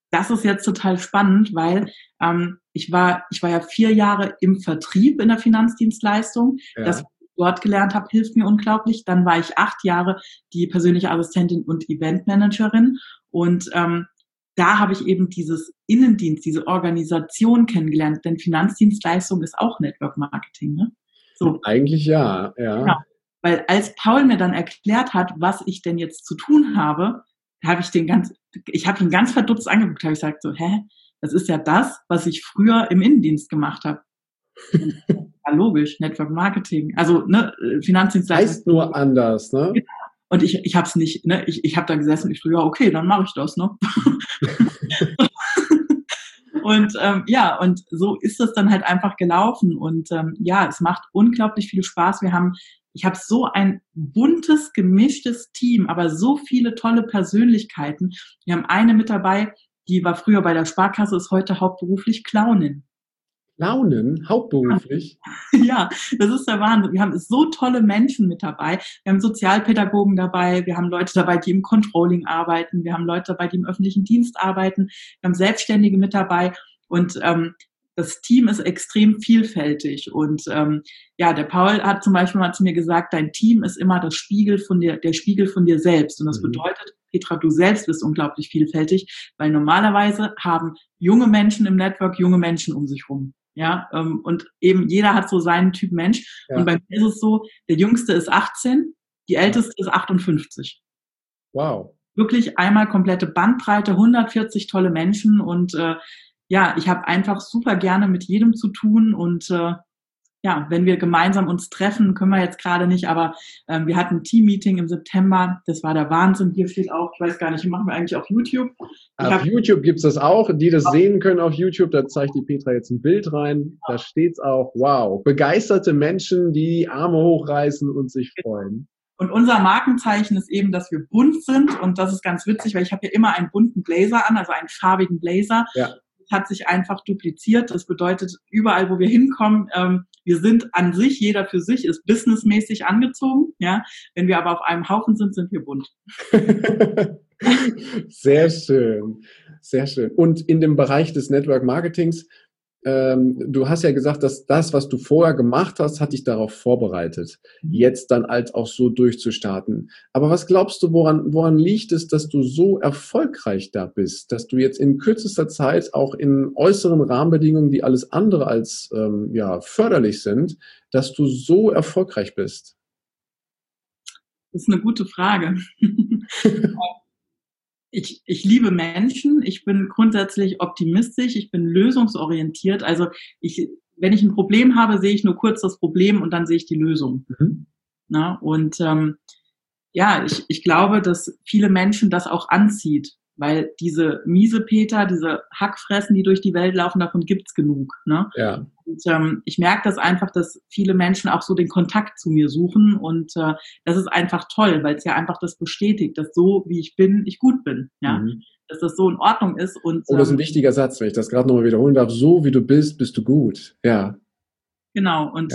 das ist jetzt total spannend, weil ich war ja 4 Jahre im Vertrieb in der Finanzdienstleistung. Das, Ja. was ich dort gelernt habe, hilft mir unglaublich. Dann war ich 8 Jahre die persönliche Assistentin und Eventmanagerin. Und da habe ich eben dieses Innendienst, diese Organisation kennengelernt. Denn Finanzdienstleistung ist auch Network Marketing. Ne? So. Eigentlich ja, Genau. ja. Weil als Paul mir dann erklärt hat, was ich denn jetzt zu tun habe, ich habe ihn ganz verdutzt angeguckt, habe ich gesagt so, das ist ja das, was ich früher im Innendienst gemacht habe. Ja, logisch, Network Marketing, also ne, Finanzdienstleistung. Heißt nur anders, ne? Und ich habe es nicht, ne, ich habe da gesessen und ich so, ja okay, dann mache ich das, ne? Und und so ist es dann halt einfach gelaufen. Und es macht unglaublich viel Spaß. Ich habe so ein buntes, gemischtes Team, aber so viele tolle Persönlichkeiten. Wir haben eine mit dabei, die war früher bei der Sparkasse, ist heute hauptberuflich Clownin. Launen, hauptberuflich. Ja, das ist der Wahnsinn. Wir haben so tolle Menschen mit dabei. Wir haben Sozialpädagogen dabei. Wir haben Leute dabei, die im Controlling arbeiten. Wir haben Leute dabei, die im öffentlichen Dienst arbeiten. Wir haben Selbstständige mit dabei. Und das Team ist extrem vielfältig. Und der Paul hat zum Beispiel mal zu mir gesagt, dein Team ist immer der Spiegel von dir selbst. Und das bedeutet, Petra, du selbst bist unglaublich vielfältig, weil normalerweise haben junge Menschen im Network junge Menschen um sich rum. Ja, und eben jeder hat so seinen Typ Mensch. Ja. Und bei mir ist es so, der Jüngste ist 18, die Älteste ist 58. Wow. Wirklich einmal komplette Bandbreite, 140 tolle Menschen und ich habe einfach super gerne mit jedem zu tun und wenn wir gemeinsam uns treffen, können wir jetzt gerade nicht, aber wir hatten ein Team-Meeting im September, das war der Wahnsinn, hier steht auch, ich weiß gar nicht, machen wir eigentlich auf YouTube? Auf YouTube gibt's das auch, die das sehen können auf YouTube, da zeigt die Petra jetzt ein Bild rein, da steht's auch, wow, begeisterte Menschen, die Arme hochreißen und sich freuen. Und unser Markenzeichen ist eben, dass wir bunt sind und das ist ganz witzig, weil ich habe ja immer einen bunten Blazer an, also einen farbigen Blazer. Ja. Hat sich einfach dupliziert. Das bedeutet, überall, wo wir hinkommen, wir sind an sich, jeder für sich ist businessmäßig angezogen. Ja, wenn wir aber auf einem Haufen sind, sind wir bunt. Sehr schön, sehr schön. Und in dem Bereich des Network Marketings, du hast ja gesagt, dass das, was du vorher gemacht hast, hat dich darauf vorbereitet, jetzt dann halt auch so durchzustarten. Aber was glaubst du, woran liegt es, dass du so erfolgreich da bist, dass du jetzt in kürzester Zeit auch in äußeren Rahmenbedingungen, die alles andere als förderlich sind, dass du so erfolgreich bist? Das ist eine gute Frage. Ich liebe Menschen, ich bin grundsätzlich optimistisch, ich bin lösungsorientiert. Also wenn ich ein Problem habe, sehe ich nur kurz das Problem und dann sehe ich die Lösung. Na, und ich glaube, dass viele Menschen das auch anzieht, weil diese Miesepeter, diese Hackfressen, die durch die Welt laufen, davon gibt's genug. Ne? Ja. Und ich merke das einfach, dass viele Menschen auch so den Kontakt zu mir suchen und das ist einfach toll, weil es ja einfach das bestätigt, dass so wie ich bin, ich gut bin, ja, dass das so in Ordnung ist. Und das ist ein wichtiger Satz, wenn ich das gerade nochmal wiederholen darf. So wie du bist, bist du gut. Ja. Genau. Und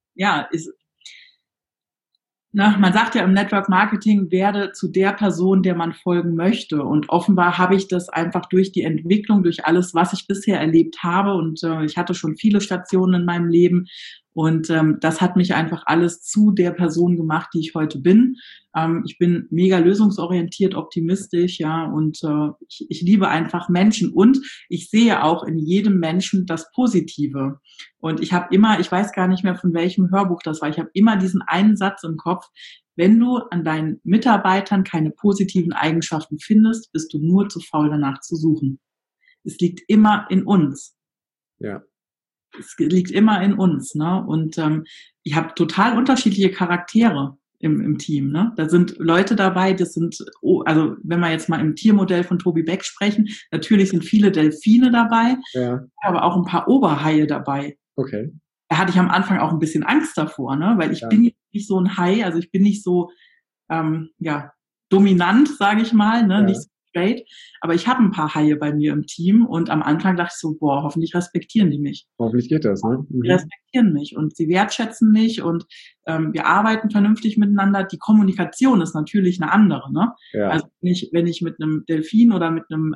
man sagt ja im Network Marketing, werde zu der Person, der man folgen möchte. Und offenbar habe ich das einfach durch die Entwicklung, durch alles, was ich bisher erlebt habe. Und ich hatte schon viele Stationen in meinem Leben. Und das hat mich einfach alles zu der Person gemacht, die ich heute bin. Ich bin mega lösungsorientiert, optimistisch, ja, und ich liebe einfach Menschen und ich sehe auch in jedem Menschen das Positive. Und ich habe immer, ich weiß gar nicht mehr, von welchem Hörbuch das war, ich habe immer diesen einen Satz im Kopf: Wenn du an deinen Mitarbeitern keine positiven Eigenschaften findest, bist du nur zu faul, danach zu suchen. Es liegt immer in uns. Ja. Es liegt immer in uns, ne? Und ich habe total unterschiedliche Charaktere im Team, ne? Da sind Leute dabei, also wenn wir jetzt mal im Tiermodell von Toby Beck sprechen, natürlich sind viele Delfine dabei, aber auch ein paar Oberhaie dabei. Okay. Da hatte ich am Anfang auch ein bisschen Angst davor, ne? Weil ich bin nicht so ein Hai, also ich bin nicht so dominant, sage ich mal, ne? Nicht so straight, aber ich habe ein paar Haie bei mir im Team und am Anfang dachte ich so, boah, hoffentlich respektieren die mich. Hoffentlich geht das, ne? Die respektieren mich und sie wertschätzen mich und wir arbeiten vernünftig miteinander. Die Kommunikation ist natürlich eine andere, ne? Ja. Also wenn ich mit einem Delfin oder mit einem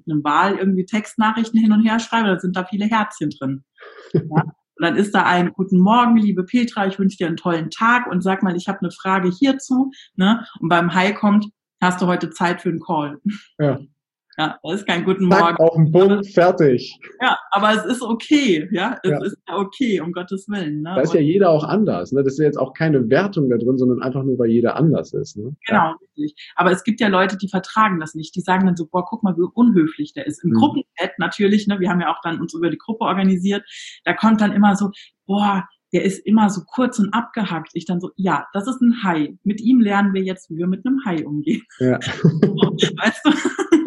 Wal irgendwie Textnachrichten hin und her schreibe, dann sind da viele Herzchen drin. Ja? Und dann ist da ein Guten Morgen, liebe Petra, ich wünsche dir einen tollen Tag und sag mal, ich habe eine Frage hierzu, ne? Und beim Hai kommt, hast du heute Zeit für einen Call? Ja. Ja, das ist kein Guten Zack, Morgen. auf den Punkt, fertig. Ja, aber es ist okay, ja, es Ja. ist ja okay, um Gottes Willen. Ne? Da ist ja jeder auch anders, ne? Das ist ja jetzt auch keine Wertung da drin, sondern einfach nur, weil jeder anders ist, ne? Genau, richtig. Aber es gibt ja Leute, die vertragen das nicht. Die sagen dann so, boah, guck mal, wie unhöflich der ist. Im Gruppenchat natürlich, ne, wir haben ja auch dann uns über die Gruppe organisiert, da kommt dann immer so, boah, der ist immer so kurz und abgehackt. Ich dann so, ja, das ist ein Hai. Mit ihm lernen wir jetzt, wie wir mit einem Hai umgehen. Ja. Weißt du?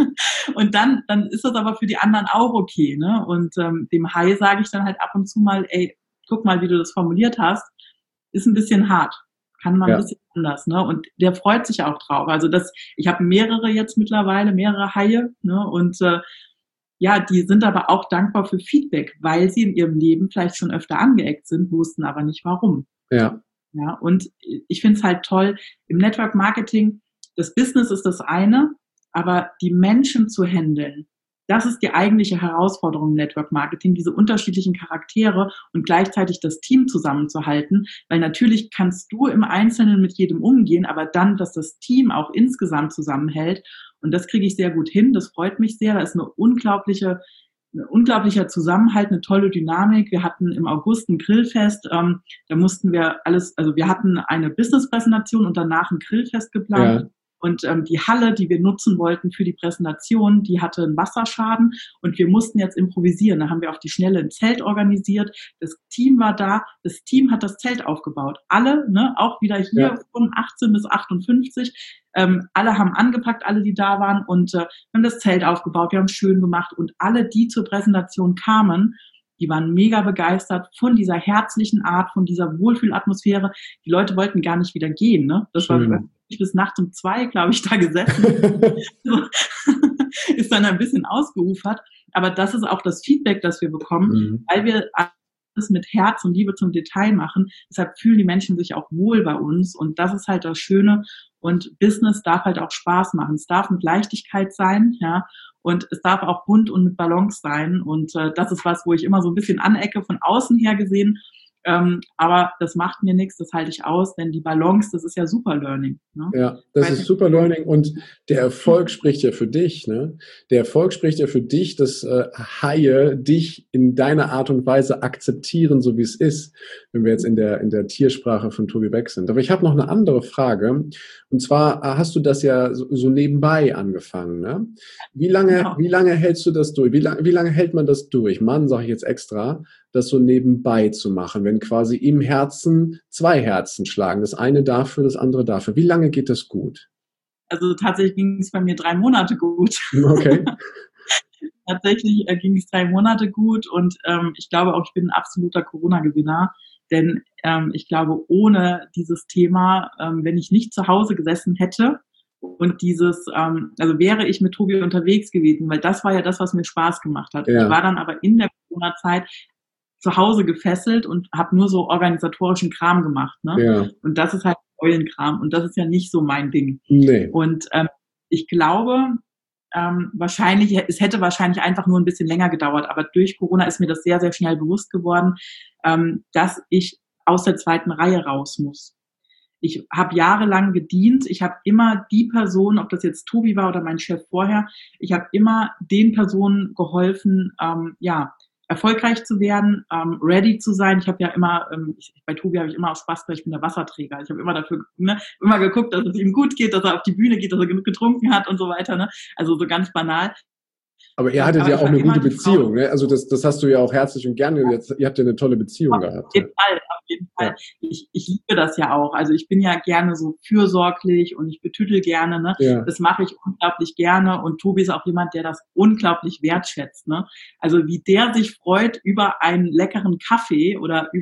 Und dann ist das aber für die anderen auch okay, ne? Und dem Hai sage ich dann halt ab und zu mal, ey, guck mal, wie du das formuliert hast, ist ein bisschen hart. Kann man ein bisschen anders, ne? Und der freut sich auch drauf. Also ich habe mehrere jetzt mittlerweile, mehrere Haie, ne? Und ja, die sind aber auch dankbar für Feedback, weil sie in ihrem Leben vielleicht schon öfter angeeckt sind, wussten aber nicht warum. Ja. Ja, und ich finde es halt toll, im Network Marketing, das Business ist das eine, aber die Menschen zu handeln, das ist die eigentliche Herausforderung im Network Marketing, diese unterschiedlichen Charaktere und gleichzeitig das Team zusammenzuhalten, weil natürlich kannst du im Einzelnen mit jedem umgehen, aber dann, dass das Team auch insgesamt zusammenhält und das kriege ich sehr gut hin, das freut mich sehr, da ist ein unglaublicher Zusammenhalt, eine tolle Dynamik. Wir hatten im August ein Grillfest, da mussten wir wir hatten eine Business-Präsentation und danach ein Grillfest geplant. Ja. Und die Halle, die wir nutzen wollten für die Präsentation, die hatte einen Wasserschaden und wir mussten jetzt improvisieren. Da haben wir auf die Schnelle ein Zelt organisiert. Das Team war da. Das Team hat das Zelt aufgebaut. Alle, ne, auch wieder hier von 18 bis 58. Alle haben angepackt, alle, die da waren und wir haben das Zelt aufgebaut. Wir haben es schön gemacht und alle, die zur Präsentation kamen, die waren mega begeistert von dieser herzlichen Art, von dieser Wohlfühlatmosphäre. Die Leute wollten gar nicht wieder gehen, ne? Das war bis nachts um 2, glaube ich, da gesessen. Ist dann ein bisschen ausgeufert. Aber das ist auch das Feedback, das wir bekommen, weil wir alles mit Herz und Liebe zum Detail machen. Deshalb fühlen die Menschen sich auch wohl bei uns. Und das ist halt das Schöne. Und Business darf halt auch Spaß machen. Es darf mit Leichtigkeit sein, ja. Und es darf auch bunt und mit Balance sein. Und das ist was, wo ich immer so ein bisschen anecke, von außen her gesehen. Aber das macht mir nichts, das halte ich aus, denn die Balance, das ist ja Super Learning. Ne? Ja, das ist Super Learning und der Erfolg spricht ja für dich. Ne? Der Erfolg spricht ja für dich, dass Haie dich in deiner Art und Weise akzeptieren, so wie es ist, wenn wir jetzt in der Tiersprache von Tobi Beck sind. Aber ich habe noch eine andere Frage und zwar hast du das ja so nebenbei angefangen. Ne? Wie lange hältst du das durch? Wie lange hält man das durch? Mann, sage ich jetzt extra, das so nebenbei zu machen, wenn quasi im Herzen 2 Herzen schlagen. Das eine dafür, das andere dafür. Wie lange geht das gut? Also tatsächlich ging es bei mir 3 Monate gut. Okay. Tatsächlich ging es 3 Monate gut und ich glaube auch, ich bin ein absoluter Corona-Gewinner, denn ich glaube, ohne dieses Thema, wenn ich nicht zu Hause gesessen hätte und also wäre ich mit Tobi unterwegs gewesen, weil das war ja das, was mir Spaß gemacht hat. Ja. Ich war dann aber in der Corona-Zeit zu Hause gefesselt und habe nur so organisatorischen Kram gemacht. Ne? Ja. Und das ist halt Eulenkram und das ist ja nicht so mein Ding. Nee. Und ich glaube, es hätte wahrscheinlich einfach nur ein bisschen länger gedauert, aber durch Corona ist mir das sehr, sehr schnell bewusst geworden, dass ich aus der 2. Reihe raus muss. Ich habe jahrelang gedient, ich habe immer die Person, ob das jetzt Tobi war oder mein Chef vorher, ich habe immer den Personen geholfen, erfolgreich zu werden, ready zu sein. Ich habe ja immer, bei Tobi habe ich immer aus Spaß gesagt, ich bin der Wasserträger. Ich habe immer dafür, immer geguckt, dass es ihm gut geht, dass er auf die Bühne geht, dass er genug getrunken hat und so weiter. Ne? Also so ganz banal. Aber ihr hattet ja auch eine gute Beziehung, ne? Also das hast du ja auch herzlich und gerne. Ihr habt ja eine tolle Beziehung gehabt. Auf jeden Fall. Ja. Ich liebe das ja auch. Also ich bin ja gerne so fürsorglich und ich betüttel gerne. Ne? Ja. Das mache ich unglaublich gerne. Und Tobi ist auch jemand, der das unglaublich wertschätzt. Ne? Also wie der sich freut über einen leckeren Kaffee oder über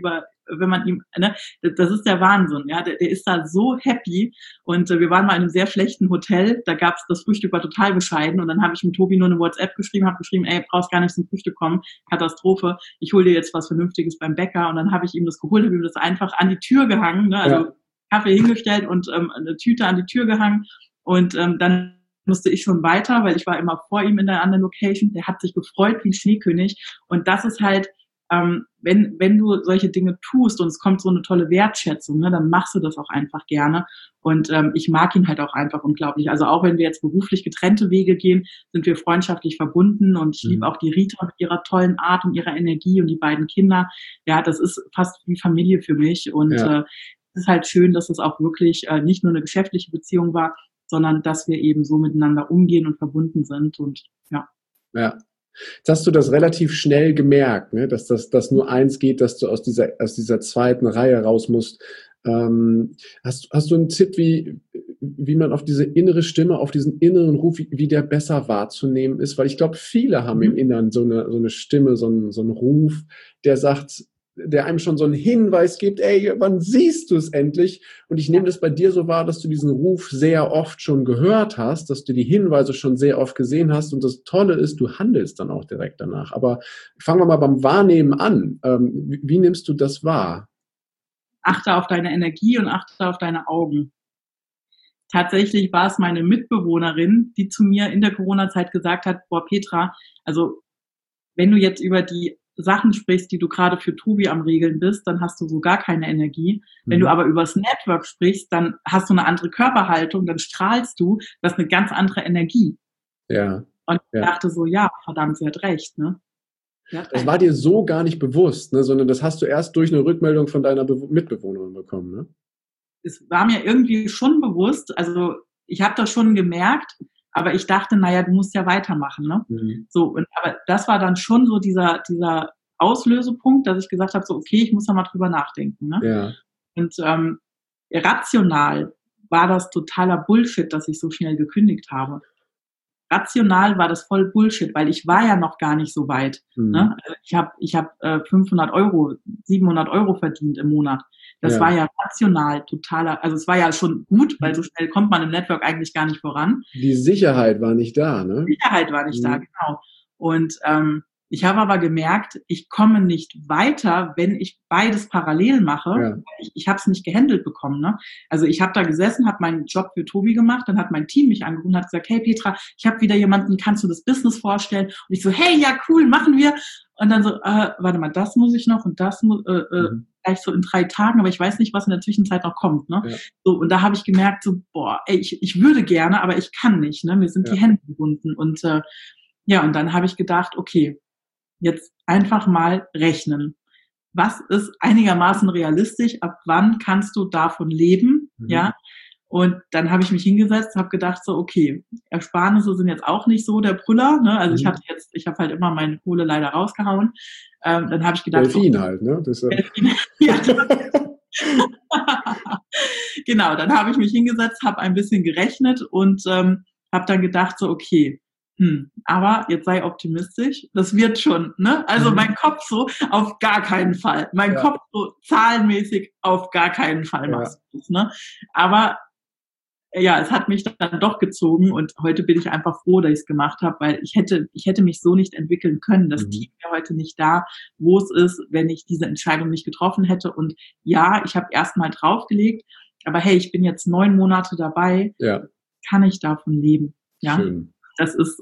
wenn man ihm, ne, das ist der Wahnsinn, ja, der ist da so happy und wir waren mal in einem sehr schlechten Hotel, da gab's, das Frühstück war total bescheiden und dann habe ich mit Tobi nur eine WhatsApp geschrieben, habe geschrieben, ey, brauchst gar nicht zum Frühstück kommen, Katastrophe, ich hole dir jetzt was Vernünftiges beim Bäcker und dann habe ich ihm das geholt, habe ihm das einfach an die Tür gehangen, ne, also Kaffee hingestellt und eine Tüte an die Tür gehangen und dann musste ich schon weiter, weil ich war immer vor ihm in der anderen Location. Der hat sich gefreut wie ein Schneekönig. Und das ist halt, wenn du solche Dinge tust und es kommt so eine tolle Wertschätzung, ne, dann machst du das auch einfach gerne. Und ich mag ihn halt auch einfach unglaublich. Also auch wenn wir jetzt beruflich getrennte Wege gehen, sind wir freundschaftlich verbunden. Und ich liebe auch die Rita mit ihrer tollen Art und ihrer Energie und die beiden Kinder. Ja, das ist fast wie Familie für mich. Und es ist halt schön, dass es auch wirklich nicht nur eine geschäftliche Beziehung war, sondern dass wir eben so miteinander umgehen und verbunden sind und ja. Ja. Jetzt hast du das relativ schnell gemerkt, ne? Dass das nur eins geht, dass du aus dieser zweiten Reihe raus musst. Hast du einen Tipp, wie man auf diese innere Stimme, auf diesen inneren Ruf, wie der besser wahrzunehmen ist? Weil ich glaube, viele haben im Inneren so eine Stimme, so einen Ruf, der einem schon so einen Hinweis gibt, ey, wann siehst du es endlich? Und ich nehme das bei dir so wahr, dass du diesen Ruf sehr oft schon gehört hast, dass du die Hinweise schon sehr oft gesehen hast. Und das Tolle ist, du handelst dann auch direkt danach. Aber fangen wir mal beim Wahrnehmen an. Wie nimmst du das wahr? Achte auf deine Energie und achte auf deine Augen. Tatsächlich war es meine Mitbewohnerin, die zu mir in der Corona-Zeit gesagt hat, boah, Petra, also wenn du jetzt über die Sachen sprichst, die du gerade für Tobi am Regeln bist, dann hast du so gar keine Energie. Wenn du aber übers Network sprichst, dann hast du eine andere Körperhaltung, dann strahlst du, das ist eine ganz andere Energie. Ja. Und ich dachte so, ja, verdammt, sie hat recht, ne? Das war dir so gar nicht bewusst, ne? Sondern das hast du erst durch eine Rückmeldung von deiner Mitbewohnerin bekommen, ne? Es war mir irgendwie schon bewusst, also ich habe das schon gemerkt, aber ich dachte, naja, du musst ja weitermachen, ne? So, aber das war dann schon so dieser Auslösepunkt, dass ich gesagt habe, so, okay, ich muss da mal drüber nachdenken, ne? Ja. Und rational war das totaler Bullshit, dass ich so schnell gekündigt habe. Rational war das voll Bullshit, weil ich war ja noch gar nicht so weit. Ne? Also ich hab 500 Euro, 700 Euro verdient im Monat. Das war ja rational totaler, also es war ja schon gut, weil so schnell kommt man im Network eigentlich gar nicht voran. Die Sicherheit war nicht da, ne? Die Sicherheit war nicht da, genau. Und ich habe aber gemerkt, ich komme nicht weiter, wenn ich beides parallel mache. Ja. Ich habe es nicht gehandelt bekommen. Ne? Also ich habe da gesessen, habe meinen Job für Tobi gemacht, dann hat mein Team mich angerufen und hat gesagt, hey Petra, ich habe wieder jemanden, kannst du das Business vorstellen? Und ich so, hey, ja cool, machen wir. Und dann so, warte mal, das muss ich noch und das muss gleich so in 3 Tagen, aber ich weiß nicht, was in der Zwischenzeit noch kommt. Ne? Ja. So, und da habe ich gemerkt, so, boah, ey, ich würde gerne, aber ich kann nicht. Ne? Mir sind die Hände gebunden. Und und dann habe ich gedacht, okay, jetzt einfach mal rechnen. Was ist einigermaßen realistisch? Ab wann kannst du davon leben? Ja. Und dann habe ich mich hingesetzt, habe gedacht so, okay, Ersparnisse sind jetzt auch nicht so der Brüller. Ne? Also ich habe halt immer meine Kohle leider rausgehauen. Dann habe ich gedacht, Delfin so, halt, ne? Das, genau, dann habe ich mich hingesetzt, habe ein bisschen gerechnet und habe dann gedacht so, okay, aber jetzt sei optimistisch, das wird schon, ne? Also mein Kopf so, auf gar keinen Fall. Mein Kopf so zahlenmäßig, auf gar keinen Fall machst du das, ne? Aber ja, es hat mich dann doch gezogen und heute bin ich einfach froh, dass ich es gemacht habe, weil ich hätte mich so nicht entwickeln können. Das Team wäre heute nicht da, wo es ist, wenn ich diese Entscheidung nicht getroffen hätte. Und ja, ich habe erstmal draufgelegt, aber hey, ich bin jetzt 9 Monate dabei, kann ich davon leben? Ja. Schön. Das ist,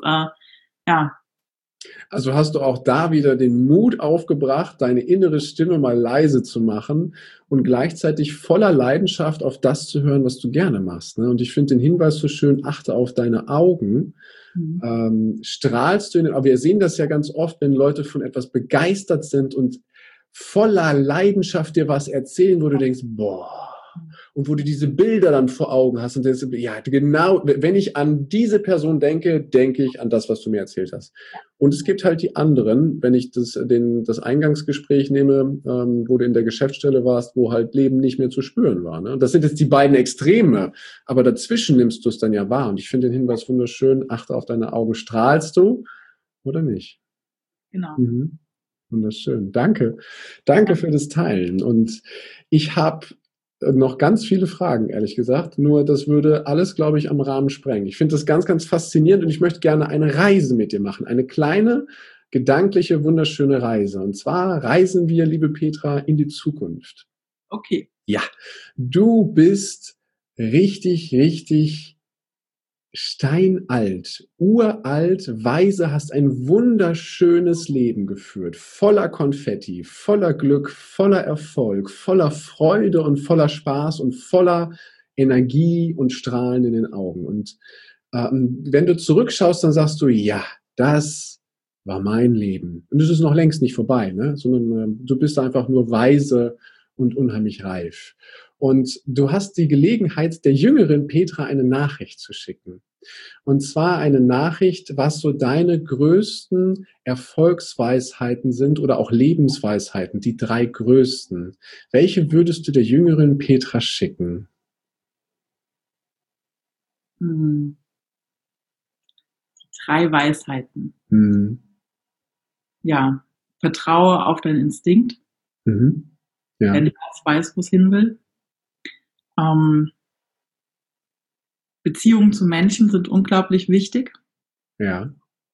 Also hast du auch da wieder den Mut aufgebracht, deine innere Stimme mal leise zu machen und gleichzeitig voller Leidenschaft auf das zu hören, was du gerne machst. Ne? Und ich finde den Hinweis so schön, achte auf deine Augen. Strahlst du aber wir sehen das ja ganz oft, wenn Leute von etwas begeistert sind und voller Leidenschaft dir was erzählen, wo du denkst, boah, und wo du diese Bilder dann vor Augen hast und denkst, ja, genau, wenn ich an diese Person denke, denke ich an das, was du mir erzählt hast. Und es gibt halt die anderen, wenn ich das Eingangsgespräch nehme, wo du in der Geschäftsstelle warst, wo halt Leben nicht mehr zu spüren war. Ne? Das sind jetzt die beiden Extreme, aber dazwischen nimmst du es dann ja wahr. Und ich finde den Hinweis wunderschön, achte auf deine Augen. Strahlst du oder nicht? Genau. Wunderschön. Danke. Danke für das Teilen. Und ich habe noch ganz viele Fragen, ehrlich gesagt. Nur das würde alles, glaube ich, am Rahmen sprengen. Ich finde das ganz, ganz faszinierend und ich möchte gerne eine Reise mit dir machen. Eine kleine, gedankliche, wunderschöne Reise. Und zwar reisen wir, liebe Petra, in die Zukunft. Okay. Ja, du bist richtig, richtig steinalt, uralt, weise, hast ein wunderschönes Leben geführt, voller Konfetti, voller Glück, voller Erfolg, voller Freude und voller Spaß und voller Energie und Strahlen in den Augen. Und wenn du zurückschaust, dann sagst du, ja, das war mein Leben. Und es ist noch längst nicht vorbei, ne? Sondern du bist einfach nur weise und unheimlich reif. Und du hast die Gelegenheit, der jüngeren Petra eine Nachricht zu schicken. Und zwar eine Nachricht, was so deine größten Erfolgsweisheiten sind oder auch Lebensweisheiten, die 3 größten. Welche würdest du der jüngeren Petra schicken? Die 3 Weisheiten. Ja, vertraue auf deinen Instinkt. Ja. Dein Herz weiß, wo es hin will. Beziehungen zu Menschen sind unglaublich wichtig. Ja.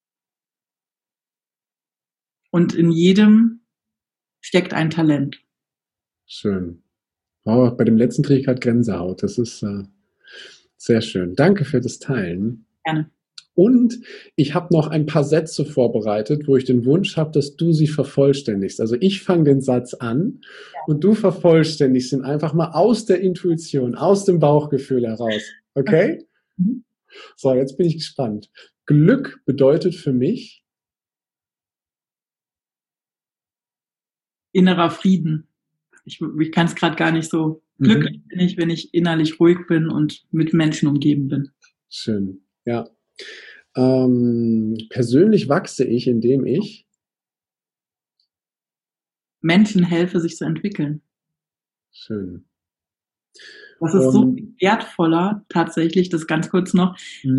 Und in jedem steckt ein Talent. Schön. Oh, bei dem letzten kriege ich gerade Gänsehaut. Das ist sehr schön. Danke für das Teilen. Gerne. Und ich habe noch ein paar Sätze vorbereitet, wo ich den Wunsch habe, dass du sie vervollständigst. Also ich fange den Satz an und du vervollständigst ihn einfach mal aus der Intuition, aus dem Bauchgefühl heraus. Okay? So, jetzt bin ich gespannt. Glück bedeutet für mich innerer Frieden. Ich kann es gerade gar nicht so. Glücklich bin ich, wenn ich innerlich ruhig bin und mit Menschen umgeben bin. Schön, ja. Persönlich wachse ich, indem ich Menschen helfe, sich zu entwickeln. Schön. Das ist so viel wertvoller, tatsächlich, das ganz kurz noch,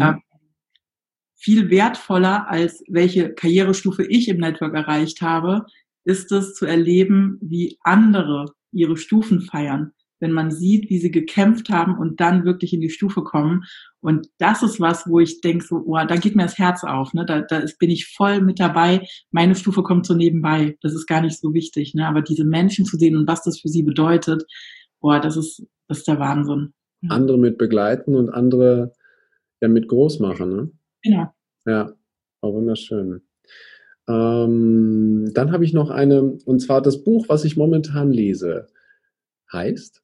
viel wertvoller, als welche Karrierestufe ich im Network erreicht habe, ist es zu erleben, wie andere ihre Stufen feiern. Wenn man sieht, wie sie gekämpft haben und dann wirklich in die Stufe kommen. Und das ist was, wo ich denke, so, oh, da geht mir das Herz auf. Ne? Da bin ich voll mit dabei. Meine Stufe kommt so nebenbei. Das ist gar nicht so wichtig. Ne? Aber diese Menschen zu sehen und was das für sie bedeutet, boah, das ist der Wahnsinn. Andere mit begleiten und andere ja mit groß machen. Ne? Genau. Ja, war wunderschön. Dann habe ich noch eine, und zwar das Buch, was ich momentan lese, heißt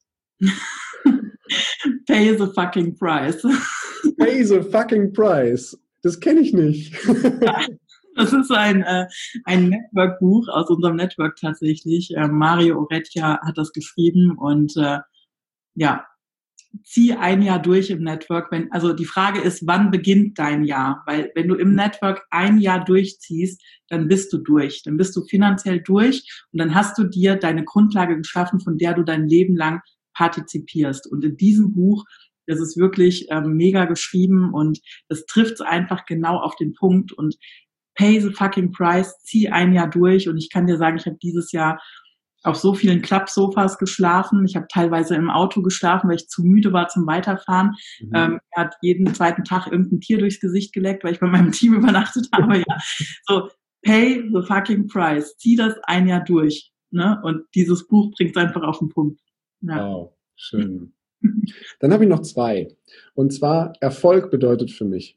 Pay the fucking price. Pay the fucking price. Das kenne ich nicht. Das ist ein Network-Buch aus unserem Network tatsächlich. Mario Oretia hat das geschrieben und ja, zieh ein Jahr durch im Network. Also die Frage ist, wann beginnt dein Jahr? Weil wenn du im Network ein Jahr durchziehst, dann bist du durch. Dann bist du finanziell durch und dann hast du dir deine Grundlage geschaffen, von der du dein Leben lang partizipierst. Und in diesem Buch, das ist wirklich mega geschrieben und das trifft es einfach genau auf den Punkt und pay the fucking price, zieh ein Jahr durch und ich kann dir sagen, ich habe dieses Jahr auf so vielen Klappsofas geschlafen. Ich habe teilweise im Auto geschlafen, weil ich zu müde war zum Weiterfahren. Er hat jeden zweiten Tag irgendein Tier durchs Gesicht geleckt, weil ich bei meinem Team übernachtet habe. Ja. So, pay the fucking price. Zieh das ein Jahr durch. Ne? Und dieses Buch bringt es einfach auf den Punkt. Ja. Wow, schön. Dann habe ich noch 2. Und zwar, Erfolg bedeutet für mich.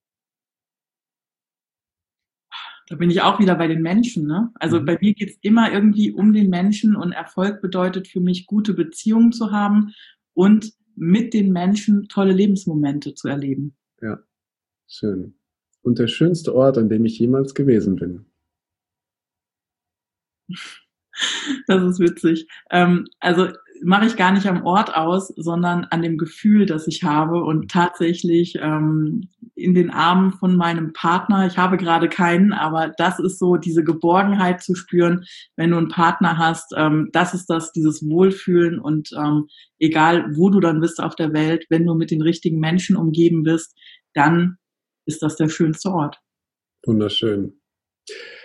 Da bin ich auch wieder bei den Menschen. Ne? Also bei mir geht es immer irgendwie um den Menschen und Erfolg bedeutet für mich, gute Beziehungen zu haben und mit den Menschen tolle Lebensmomente zu erleben. Ja, schön. Und der schönste Ort, an dem ich jemals gewesen bin. Das ist witzig. Also mache ich gar nicht am Ort aus, sondern an dem Gefühl, das ich habe und tatsächlich in den Armen von meinem Partner. Ich habe gerade keinen, aber das ist so, diese Geborgenheit zu spüren, wenn du einen Partner hast. Das ist das, dieses Wohlfühlen und egal, wo du dann bist auf der Welt, wenn du mit den richtigen Menschen umgeben bist, dann ist das der schönste Ort. Wunderschön.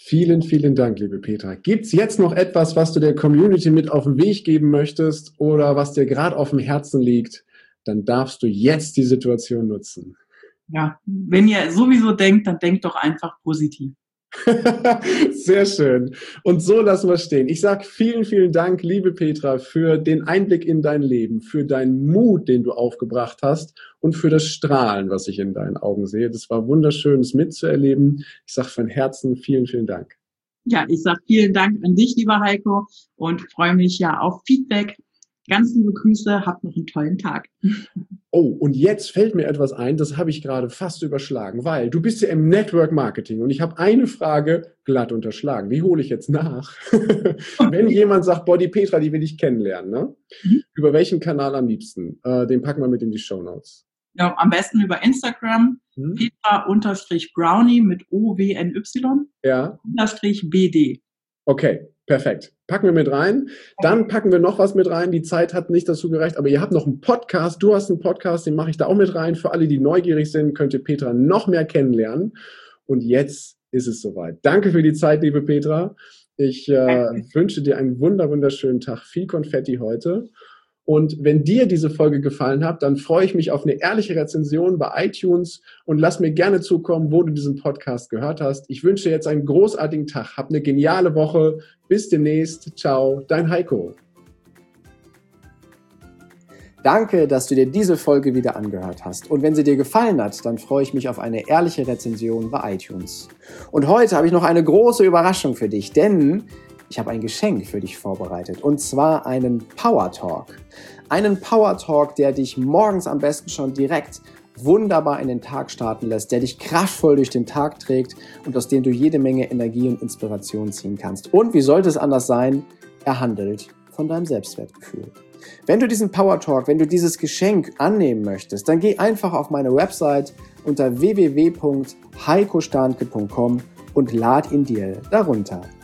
Vielen, vielen Dank, liebe Petra. Gibt's jetzt noch etwas, was du der Community mit auf den Weg geben möchtest oder was dir gerade auf dem Herzen liegt? Dann darfst du jetzt die Situation nutzen. Ja, wenn ihr sowieso denkt, dann denkt doch einfach positiv. Sehr schön. Und so lassen wir es stehen. Ich sage vielen, vielen Dank, liebe Petra, für den Einblick in dein Leben, für deinen Mut, den du aufgebracht hast und für das Strahlen, was ich in deinen Augen sehe. Das war wunderschön, es mitzuerleben. Ich sage von Herzen vielen, vielen Dank. Ja, ich sage vielen Dank an dich, lieber Heiko, und freue mich ja auf Feedback. Ganz liebe Grüße, habt noch einen tollen Tag. Oh, und jetzt fällt mir etwas ein, das habe ich gerade fast überschlagen, weil du bist ja im Network Marketing und ich habe eine Frage glatt unterschlagen. Die hole ich jetzt nach. Wenn jemand sagt, boah, die Petra, die will ich kennenlernen, ne? Über welchen Kanal am liebsten? Den packen wir mit in die Shownotes. Ja, am besten über Instagram, Petra_Brownie mit OWNY, ja. _BD. Okay, perfekt. Packen wir mit rein. Dann packen wir noch was mit rein. Die Zeit hat nicht dazu gereicht, aber ihr habt noch einen Podcast. Du hast einen Podcast, den mache ich da auch mit rein. Für alle, die neugierig sind, könnt ihr Petra noch mehr kennenlernen. Und jetzt ist es soweit. Danke für die Zeit, liebe Petra. Ich wünsche dir einen wunderschönen Tag. Viel Konfetti heute. Und wenn dir diese Folge gefallen hat, dann freue ich mich auf eine ehrliche Rezension bei iTunes und lass mir gerne zukommen, wo du diesen Podcast gehört hast. Ich wünsche dir jetzt einen großartigen Tag. Hab eine geniale Woche. Bis demnächst. Ciao, dein Heiko. Danke, dass du dir diese Folge wieder angehört hast. Und wenn sie dir gefallen hat, dann freue ich mich auf eine ehrliche Rezension bei iTunes. Und heute habe ich noch eine große Überraschung für dich, denn ich habe ein Geschenk für dich vorbereitet, und zwar einen Power Talk. Einen Power Talk, der dich morgens am besten schon direkt wunderbar in den Tag starten lässt, der dich kraftvoll durch den Tag trägt und aus dem du jede Menge Energie und Inspiration ziehen kannst. Und wie sollte es anders sein? Er handelt von deinem Selbstwertgefühl. Wenn du diesen Power Talk, wenn du dieses Geschenk annehmen möchtest, dann geh einfach auf meine Website unter www.heikostahnke.com und lad ihn dir darunter.